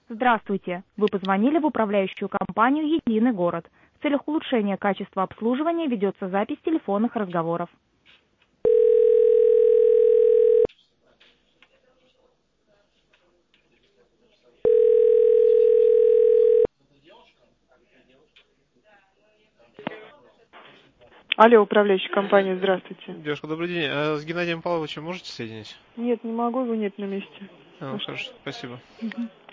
Здравствуйте! Вы позвонили в управляющую компанию «Единый город». В целях улучшения качества обслуживания ведется запись телефонных разговоров. Алло, управляющая компания, здравствуйте. Девушка, добрый день. А с Геннадием Павловичем можете соединить? Нет, не могу, его нет на месте. Хорошо, спасибо. Мгм.